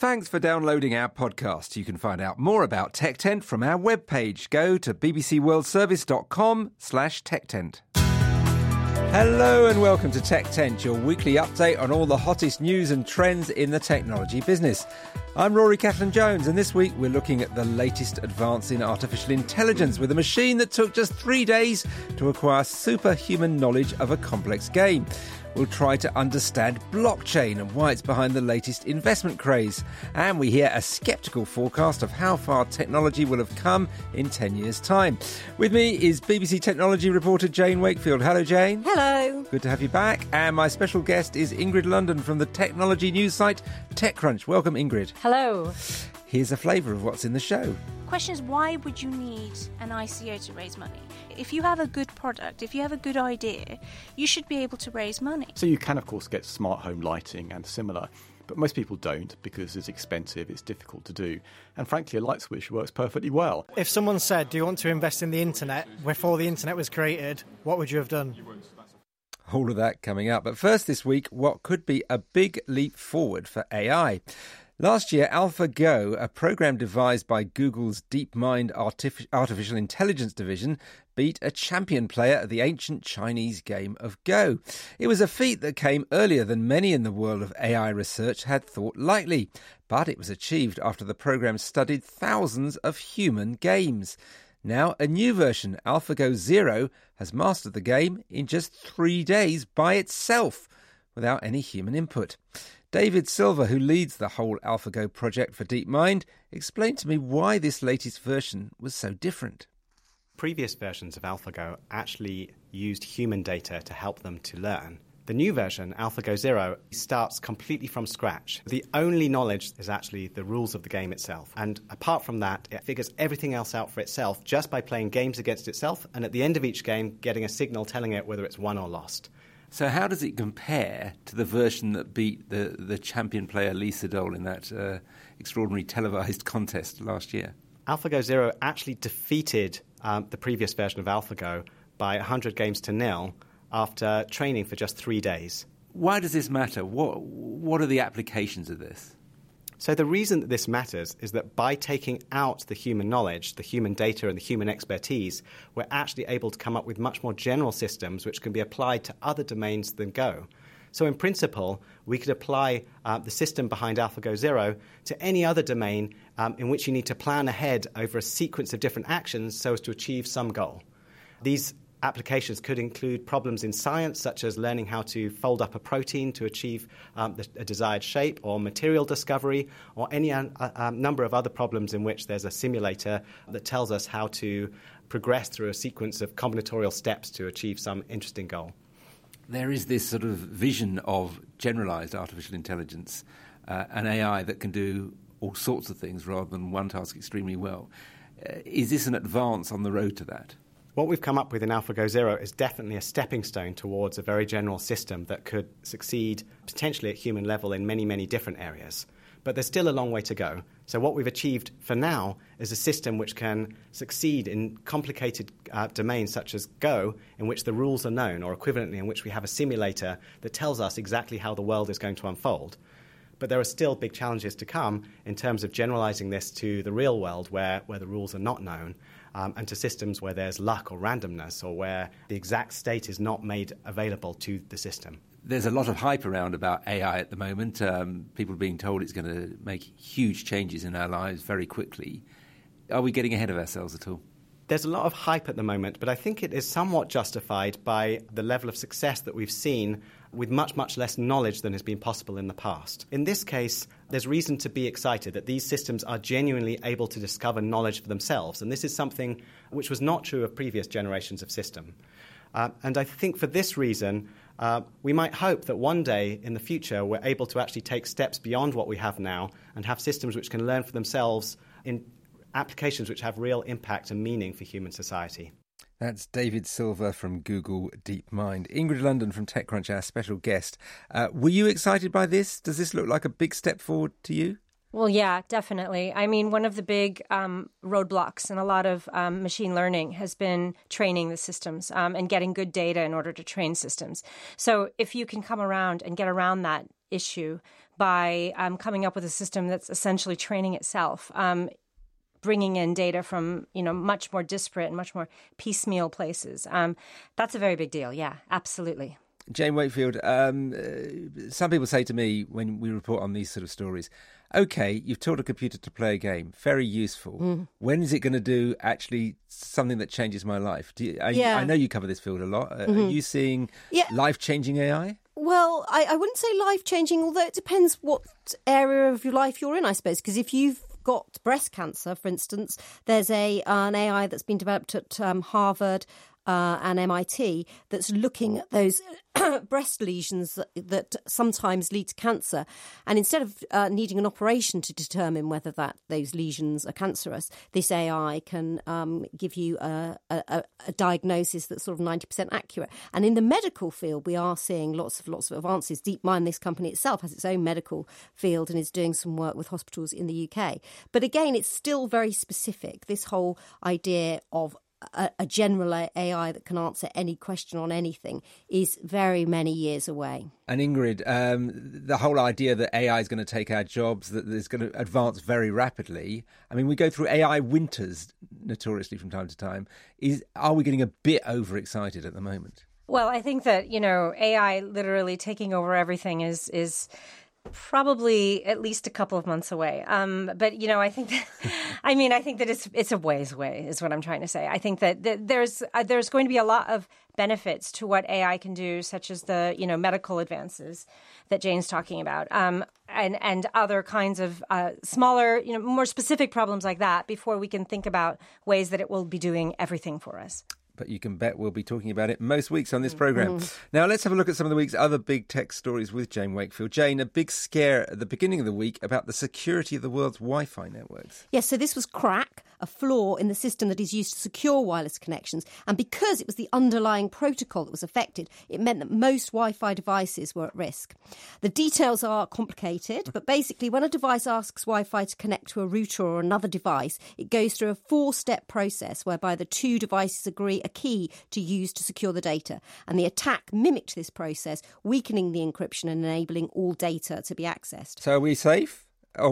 Thanks for downloading our podcast. You can find out more about TechTent from our webpage. Go to bbcworldservice.com/TechTent. Hello and welcome to TechTent, your weekly update on all the hottest news and trends in the technology business. I'm Rory Catherine-Jones, and this week we're looking at the latest advance in artificial intelligence with a machine that took just 3 days to acquire superhuman knowledge of a complex game. We'll try to understand blockchain and why it's behind the latest investment craze. And we hear a sceptical forecast of how far technology will have come in 10 years' time. With me is BBC technology reporter Jane Wakefield. Hello, Jane. Hello. Good to have you back. And my special guest is Ingrid London from the technology news site TechCrunch. Welcome, Ingrid. Hello. Here's a flavour of what's in the show. Question is, why would you need an ICO to raise money? If you have a good product, if you have a good idea, you should be able to raise money. So you can, of course, get smart home lighting and similar, but most people don't because it's expensive, it's difficult to do. And frankly, a light switch works perfectly well. If someone said, do you want to invest in the internet before the internet was created, what would you have done? All of that coming up. But first this week, what could be a big leap forward for AI. Last year, AlphaGo, a program devised by Google's DeepMind artificial intelligence division, beat a champion player at the ancient Chinese game of Go. It was a feat that came earlier than many in the world of AI research had thought likely, but it was achieved after the program studied thousands of human games. Now, a new version, AlphaGo Zero, has mastered the game in just 3 days by itself, without any human input. David Silver, who leads the whole AlphaGo project for DeepMind, explained to me why this latest version was so different. Previous versions of AlphaGo actually used human data to help them to learn. The new version, AlphaGo Zero, starts completely from scratch. The only knowledge is actually the rules of the game itself. And apart from that, it figures everything else out for itself just by playing games against itself, and at the end of each game, getting a signal telling it whether it's won or lost. So how does it compare to the version that beat the champion player Lee Sedol in that extraordinary televised contest last year? AlphaGo Zero actually defeated the previous version of AlphaGo by 100 games to nil after training for just 3 days. Why does this matter? What are the applications of this? So the reason that this matters is that by taking out the human knowledge, the human data and the human expertise, we're actually able to come up with much more general systems which can be applied to other domains than Go. So in principle, we could apply the system behind AlphaGo Zero to any other domain in which you need to plan ahead over a sequence of different actions so as to achieve some goal. These applications could include problems in science, such as learning how to fold up a protein to achieve a desired shape, or material discovery, or any number of other problems in which there's a simulator that tells us how to progress through a sequence of combinatorial steps to achieve some interesting goal. There is this sort of vision of generalized artificial intelligence, an AI that can do all sorts of things rather than one task extremely well. Is this an advance on the road to that? What we've come up with in AlphaGo Zero is definitely a stepping stone towards a very general system that could succeed potentially at human level in many, many different areas. But there's still a long way to go. So what we've achieved for now is a system which can succeed in complicated domains such as Go, in which the rules are known, or equivalently in which we have a simulator that tells us exactly how the world is going to unfold. But there are still big challenges to come in terms of generalizing this to the real world where the rules are not known, and to systems where there's luck or randomness, or where the exact state is not made available to the system. There's a lot of hype around about AI at the moment. People are being told it's going to make huge changes in our lives very quickly. Are we getting ahead of ourselves at all? There's a lot of hype at the moment, but I think it is somewhat justified by the level of success that we've seen with much, much less knowledge than has been possible in the past. In this case, there's reason to be excited that these systems are genuinely able to discover knowledge for themselves, and this is something which was not true of previous generations of system. And I think for this reason, we might hope that one day in the future we're able to actually take steps beyond what we have now and have systems which can learn for themselves in applications which have real impact and meaning for human society. That's David Silver from Google DeepMind. Ingrid London from TechCrunch, our special guest. Were you excited by this? Does this look like a big step forward to you? Well, yeah, definitely. I mean, one of the big roadblocks in a lot of machine learning has been training the systems and getting good data in order to train systems. So if you can come around and get around that issue by coming up with a system that's essentially training itself, bringing in data from, much more disparate and much more piecemeal places. That's a very big deal. Yeah, absolutely. Jane Wakefield, some people say to me when we report on these sort of stories, OK, you've taught a computer to play a game, very useful. When is it going to do actually something that changes my life? I know you cover this field a lot. Are you seeing life-changing AI? Well, I wouldn't say life-changing, although it depends what area of your life you're in, I suppose, because if you've got breast cancer, for instance, there's an AI that's been developed at Harvard and MIT that's looking at those breast lesions that sometimes lead to cancer. And instead of needing an operation to determine whether those lesions are cancerous, this AI can give you a diagnosis that's sort of 90% accurate. And in the medical field, we are seeing lots of advances. DeepMind, this company itself, has its own medical field and is doing some work with hospitals in the UK. But again, it's still very specific, this whole idea of a general AI that can answer any question on anything is very many years away. And Ingrid, the whole idea that AI is going to take our jobs, that it's going to advance very rapidly. I mean, we go through AI winters notoriously from time to time. Are we getting a bit overexcited at the moment? Well, I think that, AI literally taking over everything is probably at least a couple of months away. But, I think that, I think that it's a ways away is what I'm trying to say. I think that there's going to be a lot of benefits to what AI can do, such as the, medical advances that Jane's talking about, and other kinds of smaller, more specific problems like that before we can think about ways that it will be doing everything for us. But you can bet we'll be talking about it most weeks on this programme. Now, let's have a look at some of the week's other big tech stories with Jane Wakefield. Jane, a big scare at the beginning of the week about the security of the world's Wi-Fi networks. Yes, so this was crack, a flaw in the system that is used to secure wireless connections. And because it was the underlying protocol that was affected, it meant that most Wi-Fi devices were at risk. The details are complicated, but basically when a device asks Wi-Fi to connect to a router or another device, it goes through a 4-step process whereby the two devices agree a key to use to secure the data. And the attack mimicked this process, weakening the encryption and enabling all data to be accessed. So are we safe?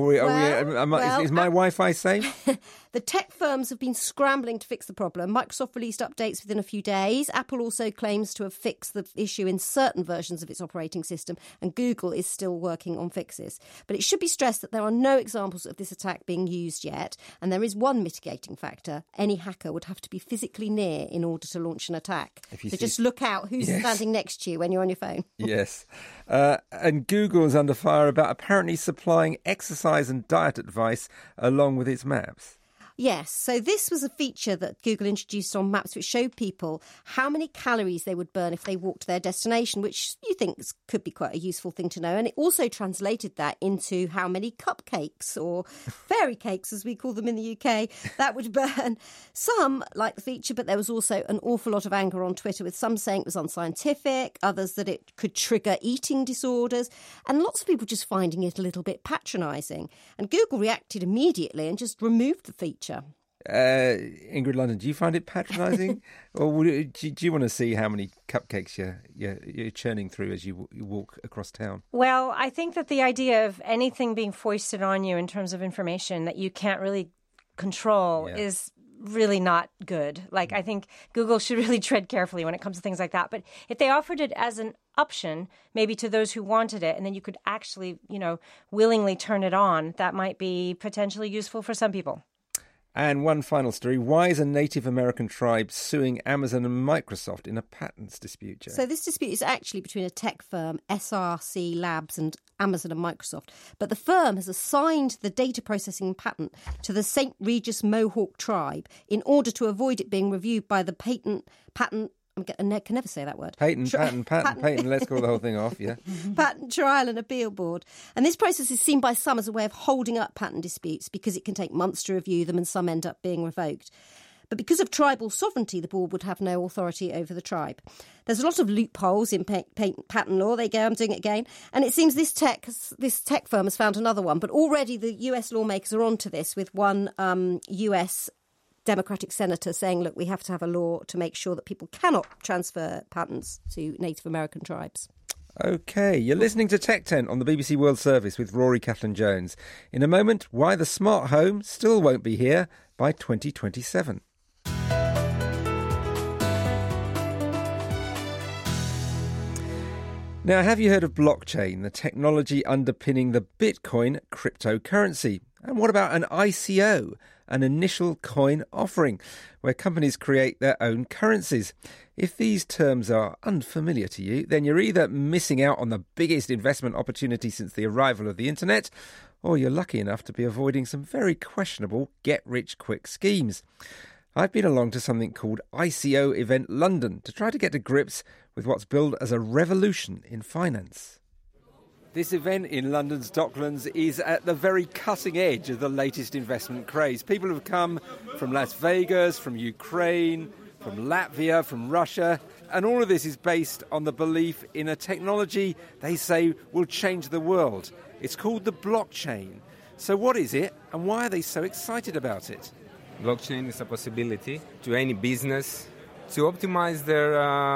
Is my Wi-Fi safe? The tech firms have been scrambling to fix the problem. Microsoft released updates within a few days. Apple also claims to have fixed the issue in certain versions of its operating system, and Google is still working on fixes. But it should be stressed that there are no examples of this attack being used yet, and there is one mitigating factor. Any hacker would have to be physically near in order to launch an attack. So just look out who's standing next to you when you're on your phone. Yes. And Google is under fire about apparently supplying exercise and diet advice along with its maps. Yes, so this was a feature that Google introduced on Maps which showed people how many calories they would burn if they walked to their destination, which you think could be quite a useful thing to know. And it also translated that into how many cupcakes, or fairy cakes as we call them in the UK, that would burn. Some liked the feature, but there was also an awful lot of anger on Twitter, with some saying it was unscientific, others that it could trigger eating disorders, and lots of people just finding it a little bit patronising. And Google reacted immediately and just removed the feature. Ingrid London, do you find it patronising? Or do you want to see how many cupcakes you're churning through as you walk across town? Well, I think that the idea of anything being foisted on you in terms of information that you can't really control is really not good. Like, I think Google should really tread carefully when it comes to things like that. But if they offered it as an option, maybe to those who wanted it, and then you could actually, willingly turn it on, that might be potentially useful for some people. And one final story. Why is a Native American tribe suing Amazon and Microsoft in a patents dispute, Joe? So this dispute is actually between a tech firm, SRC Labs, and Amazon and Microsoft. But the firm has assigned the data processing patent to the St. Regis Mohawk tribe in order to avoid it being reviewed by the patent. I can never say that word. Patent. Let's call the whole thing off, yeah. Patent Trial and Appeal Board. And this process is seen by some as a way of holding up patent disputes because it can take months to review them and some end up being revoked. But because of tribal sovereignty, the board would have no authority over the tribe. There's a lot of loopholes in patent law. There you go, I'm doing it again. And it seems this tech firm has found another one. But already the US lawmakers are onto this, with one US Democratic senator saying, look, we have to have a law to make sure that people cannot transfer patents to Native American tribes. OK, you're listening to Tech Tent on the BBC World Service with Rory Catlin-Jones. In a moment, why the smart home still won't be here by 2027. Now, have you heard of blockchain, the technology underpinning the Bitcoin cryptocurrency? And what about an ICO, an initial coin offering, where companies create their own currencies? If these terms are unfamiliar to you, then you're either missing out on the biggest investment opportunity since the arrival of the internet, or you're lucky enough to be avoiding some very questionable get-rich-quick schemes. I've been along to something called ICO Event London to try to get to grips with what's billed as a revolution in finance. This event in London's Docklands is at the very cutting edge of the latest investment craze. People have come from Las Vegas, from Ukraine, from Latvia, from Russia, and all of this is based on the belief in a technology they say will change the world. It's called the blockchain. So what is it, and why are they so excited about it? Blockchain is a possibility to any business to optimize their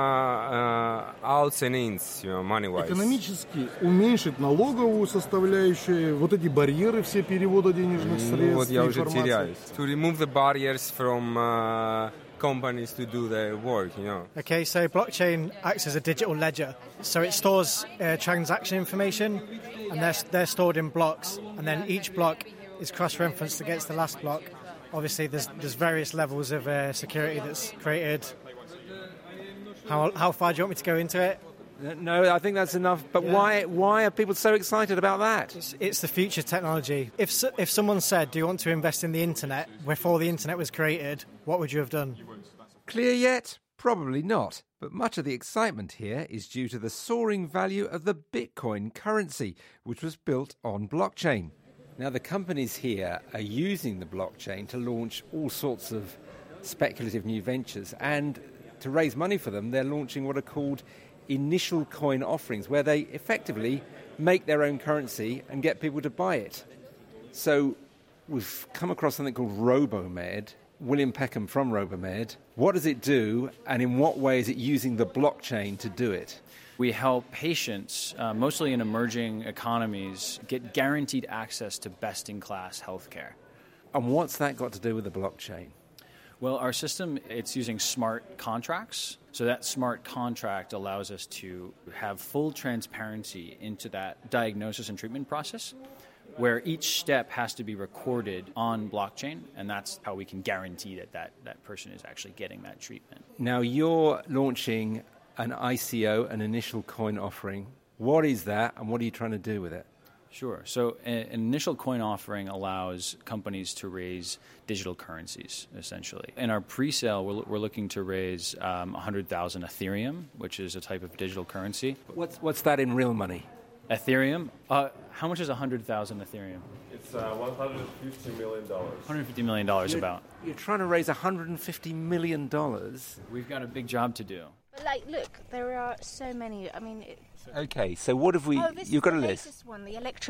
outs and ins, money-wise. Экономически уменьшить налоговую составляющую, вот эти барьеры все перевода денежных средств, Вот я уже теряюсь. To remove the barriers from companies to do their work, Okay, so blockchain acts as a digital ledger. So it stores transaction information, and they're stored in blocks, and then each block is cross-referenced against the last block. Obviously, there's various levels of security that's created. How far do you want me to go into it? No, I think that's enough. But why are people so excited about that? It's the future technology. If someone said, do you want to invest in the internet before the internet was created, what would you have done? Clear yet? Probably not. But much of the excitement here is due to the soaring value of the Bitcoin currency, which was built on blockchain. Now, the companies here are using the blockchain to launch all sorts of speculative new ventures, and to raise money for them, they're launching what are called initial coin offerings, where they effectively make their own currency and get people to buy it. So we've come across something called RoboMed. William Peckham from RoboMed. What does it do, and in what way is it using the blockchain to do it? We help patients, mostly in emerging economies, get guaranteed access to best-in-class healthcare. And what's that got to do with the blockchain? Well, our system, it's using smart contracts. So that smart contract allows us to have full transparency into that diagnosis and treatment process, where each step has to be recorded on blockchain, and that's how we can guarantee that person is actually getting that treatment. Now, you're launching an ICO, an initial coin offering. What is that, and what are you trying to do with it? Sure. So an initial coin offering allows companies to raise digital currencies, essentially. In our pre-sale, we're looking to raise 100,000 Ethereum, which is a type of digital currency. What's that in real money? Ethereum? How much is 100,000 Ethereum? It's $150 million. $150 million about. You're trying to raise $150 million? We've got a big job to do. Like, look, there are so many. I mean... Okay, so what have we... You've got a list. This one, the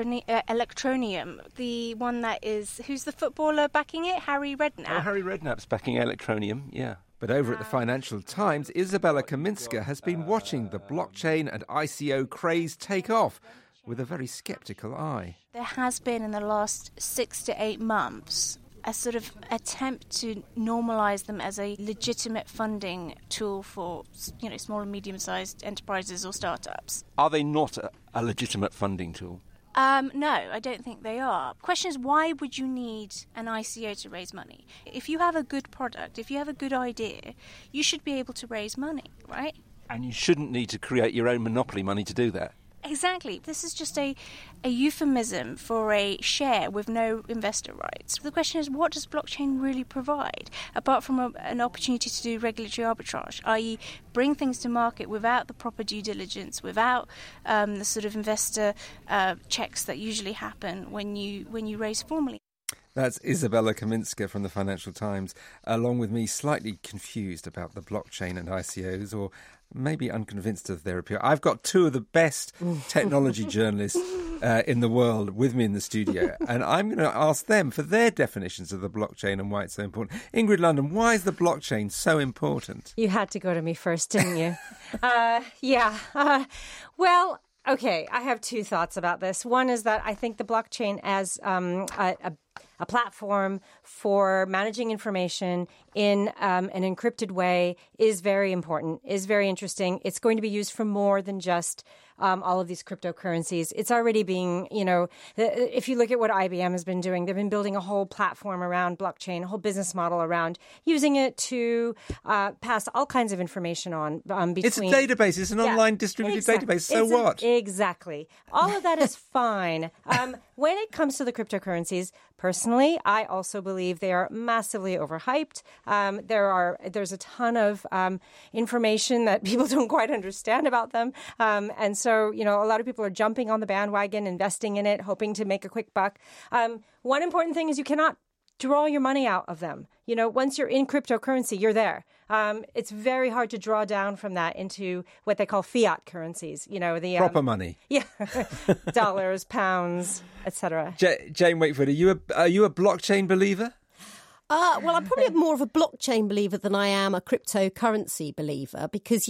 Electronium, the one that is... Who's the footballer backing it? Harry Redknapp. Oh, Harry Redknapp's backing Electronium, yeah. But over at the Financial Times, Isabella Kaminska has been watching the blockchain and ICO craze take off with a very sceptical eye. There has been, in the last 6 to 8 months, a sort of attempt to normalise them as a legitimate funding tool for, small and medium-sized enterprises or startups. Are they not a legitimate funding tool? No, I don't think they are. The question is, why would you need an ICO to raise money? If you have a good product, if you have a good idea, you should be able to raise money, right? And you shouldn't need to create your own monopoly money to do that. Exactly. This is just a euphemism for a share with no investor rights. The question is, what does blockchain really provide, apart from an opportunity to do regulatory arbitrage, i.e. bring things to market without the proper due diligence, without the sort of investor checks that usually happen when you raise formally. That's Isabella Kaminska from the Financial Times, along with me, slightly confused about the blockchain and ICOs, or maybe unconvinced of their appeal. I've got two of the best technology journalists in the world with me in the studio, and I'm going to ask them for their definitions of the blockchain and why it's so important. Ingrid London, why is the blockchain so important? You had to go to me first, didn't you? Well, okay, I have two thoughts about this. One is that I think the blockchain as a platform for managing information in an encrypted way is very important, is very interesting. It's going to be used for more than just all of these cryptocurrencies. It's already being, if you look at what IBM has been doing, they've been building a whole platform around blockchain, a whole business model around using it to pass all kinds of information on between. It's a database. It's an online distributed database. So what? Exactly. All of that is fine. When it comes to the cryptocurrencies, personally, I also believe they are massively overhyped. There's a ton of information that people don't quite understand about them. And so, a lot of people are jumping on the bandwagon, investing in it, hoping to make a quick buck. One important thing is you cannot draw your money out of them. Once you're in cryptocurrency, you're there. It's very hard to draw down from that into what they call fiat currencies. The proper money. Yeah, dollars, pounds, etc. Jane Wakeford, are you a blockchain believer? Well, I'm probably more of a blockchain believer than I am a cryptocurrency believer because,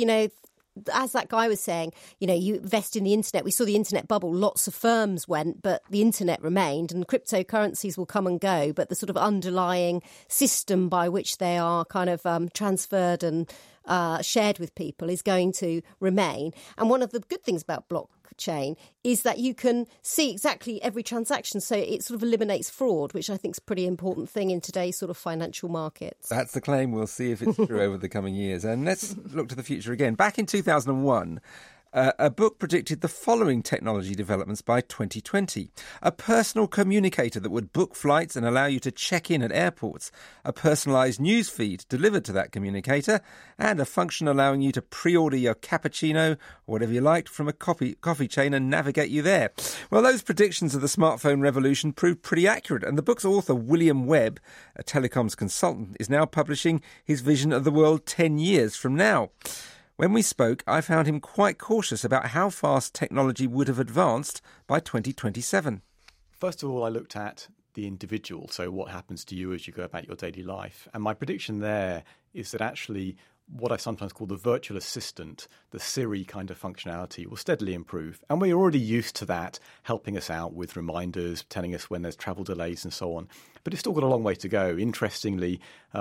as that guy was saying, you invest in the internet. We saw the internet bubble. Lots of firms went, but the internet remained, and cryptocurrencies will come and go. But the sort of underlying system by which they are kind of transferred and shared with people is going to remain. And one of the good things about blockchain is that you can see exactly every transaction. So it sort of eliminates fraud, which I think is a pretty important thing in today's sort of financial markets. That's the claim. We'll see if it's true over the coming years. And let's look to the future again. Back in 2001, a book predicted the following technology developments by 2020. A personal communicator that would book flights and allow you to check in at airports. A personalised news feed delivered to that communicator. And a function allowing you to pre-order your cappuccino or whatever you liked from a coffee chain and navigate you there. Well, those predictions of the smartphone revolution proved pretty accurate. And the book's author, William Webb, a telecoms consultant, is now publishing his vision of the world 10 years from now. When we spoke, I found him quite cautious about how fast technology would have advanced by 2027. First of all, I looked at the individual, so what happens to you as you go about your daily life. And my prediction there is that actually what I sometimes call the virtual assistant, the Siri kind of functionality, will steadily improve. And we're already used to that, helping us out with reminders, telling us when there's travel delays and so on. But it's still got a long way to go. Interestingly,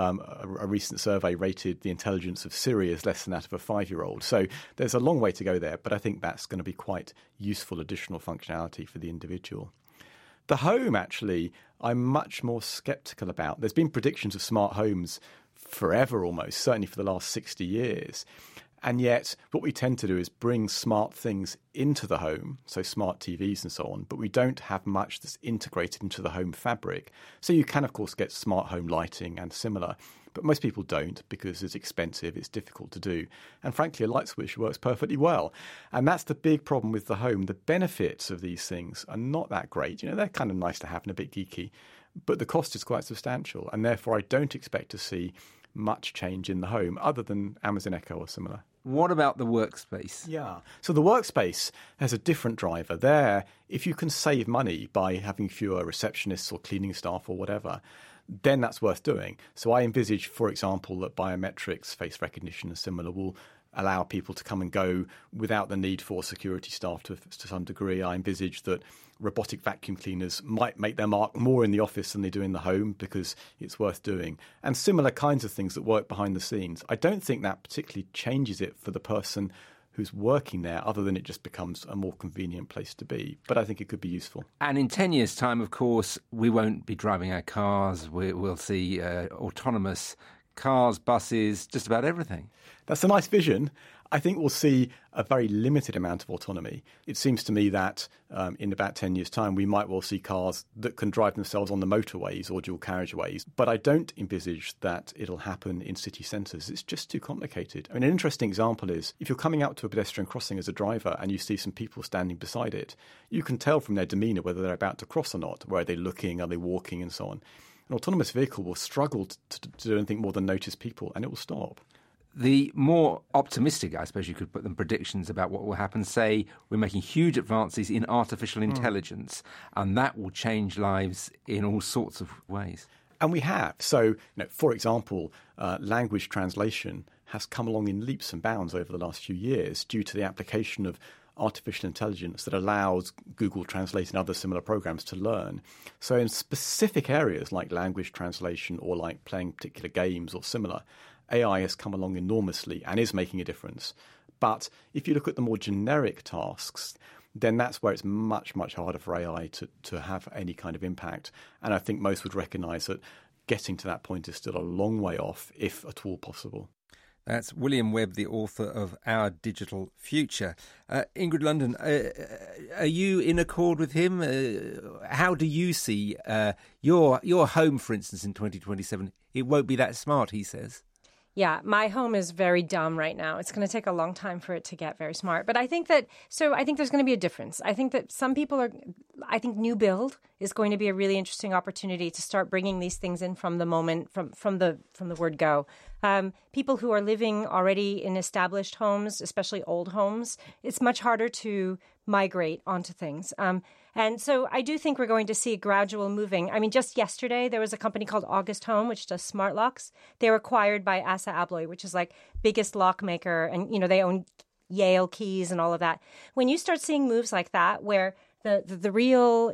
a recent survey rated the intelligence of Siri as less than that of a 5-year-old. So there's a long way to go there, but I think that's going to be quite useful additional functionality for the individual. The home, actually, I'm much more sceptical about. There's been predictions of smart homes forever almost, certainly for the last 60 years. And yet what we tend to do is bring smart things into the home, so smart TVs and so on, but we don't have much that's integrated into the home fabric. So you can, of course, get smart home lighting and similar, but most people don't because it's expensive, it's difficult to do. And frankly, a light switch works perfectly well. And that's the big problem with the home. The benefits of these things are not that great. They're kind of nice to have and a bit geeky, but the cost is quite substantial. And therefore, I don't expect to see much change in the home other than Amazon Echo or similar. What about the workspace? Yeah. So the workspace has a different driver. There, if you can save money by having fewer receptionists or cleaning staff or whatever, then that's worth doing. So I envisage, for example, that biometrics, face recognition and similar will allow people to come and go without the need for security staff to some degree. I envisage that robotic vacuum cleaners might make their mark more in the office than they do in the home because it's worth doing. And similar kinds of things that work behind the scenes. I don't think that particularly changes it for the person who's working there, other than it just becomes a more convenient place to be. But I think it could be useful. And in 10 years' time, of course, we won't be driving our cars. We'll see autonomous cars, buses, just about everything. That's a nice vision. I think we'll see a very limited amount of autonomy. It seems to me that in about 10 years' time, we might well see cars that can drive themselves on the motorways or dual carriageways. But I don't envisage that it'll happen in city centres. It's just too complicated. I mean, an interesting example is if you're coming out to a pedestrian crossing as a driver and you see some people standing beside it, you can tell from their demeanour whether they're about to cross or not. Where are they looking? Are they walking? And so on. An autonomous vehicle will struggle to do anything more than notice people, and it will stop. The more optimistic, I suppose you could put them, predictions about what will happen, say we're making huge advances in artificial intelligence, and that will change lives in all sorts of ways. And we have. So, for example, language translation has come along in leaps and bounds over the last few years due to the application of artificial intelligence that allows Google Translate and other similar programs to learn. So in specific areas like language translation or like playing particular games or similar, AI has come along enormously and is making a difference. But if you look at the more generic tasks, then that's where it's much, much harder for AI to have any kind of impact. And I think most would recognise that getting to that point is still a long way off, if at all possible. That's William Webb, the author of Our Digital Future. Ingrid London, are you in accord with him? How do you see your home, for instance, in 2027? It won't be that smart, he says. Yeah, my home is very dumb right now. It's going to take a long time for it to get very smart. But I think there's going to be a difference. I think that I think new build is going to be a really interesting opportunity to start bringing these things in from the moment, from the word go. People who are living already in established homes, especially old homes, it's much harder to migrate onto things. And so I do think we're going to see a gradual moving. I mean, just yesterday, there was a company called August Home, which does smart locks. They were acquired by Assa Abloy, which is like biggest lock maker. And, they own Yale keys and all of that. When you start seeing moves like that, where the real,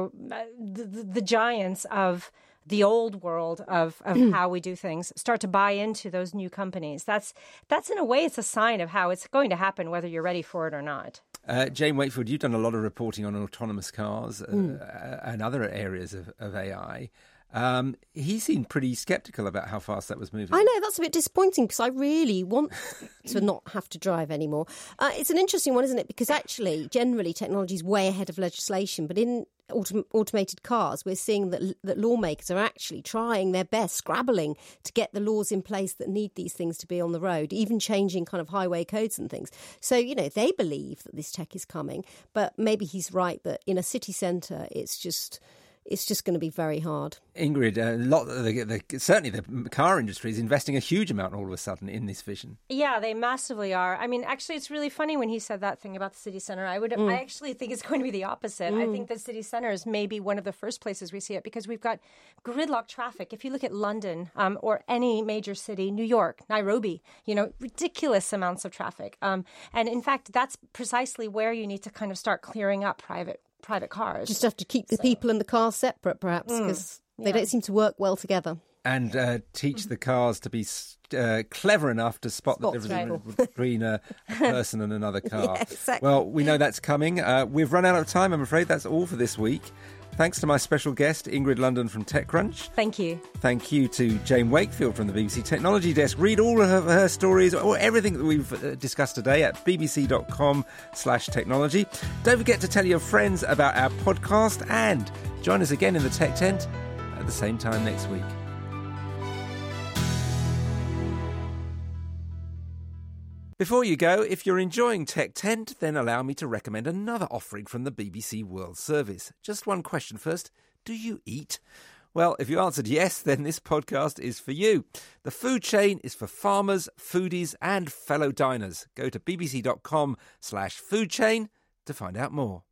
the giants of the old world of how we do things start to buy into those new companies, that's in a way, it's a sign of how it's going to happen, whether you're ready for it or not. Jane Wakefield, you've done a lot of reporting on autonomous cars and other areas of AI. He seemed pretty sceptical about how fast that was moving. I know, that's a bit disappointing because I really want to not have to drive anymore. It's an interesting one, isn't it? Because actually, generally, technology is way ahead of legislation. But in automated cars, we're seeing that lawmakers are actually trying their best, scrabbling to get the laws in place that need these things to be on the road, even changing kind of highway codes and things. So, they believe that this tech is coming. But maybe he's right that in a city centre, it's just going to be very hard. Ingrid, certainly the car industry is investing a huge amount all of a sudden in this vision. Yeah, they massively are. I mean, actually, it's really funny when he said that thing about the city centre. I actually think it's going to be the opposite. I think the city centre is maybe one of the first places we see it because we've got gridlock traffic. If you look at London or any major city, New York, Nairobi, ridiculous amounts of traffic. And in fact, that's precisely where you need to kind of start clearing up private cars. Just have to keep the people and the cars separate, perhaps, because they don't seem to work well together. And teach the cars to be clever enough to spot the difference between a person and another car. Yeah, exactly. Well, we know that's coming. We've run out of time, I'm afraid. That's all for this week. Thanks to my special guest, Ingrid London from TechCrunch. Thank you. Thank you to Jane Wakefield from the BBC Technology Desk. Read all of her stories or everything that we've discussed today at bbc.com/technology. Don't forget to tell your friends about our podcast and join us again in the Tech Tent at the same time next week. Before you go, if you're enjoying Tech Tent, then allow me to recommend another offering from the BBC World Service. Just one question first. Do you eat? Well, if you answered yes, then this podcast is for you. The food chain is for farmers, foodies and fellow diners. Go to bbc.com/foodchain to find out more.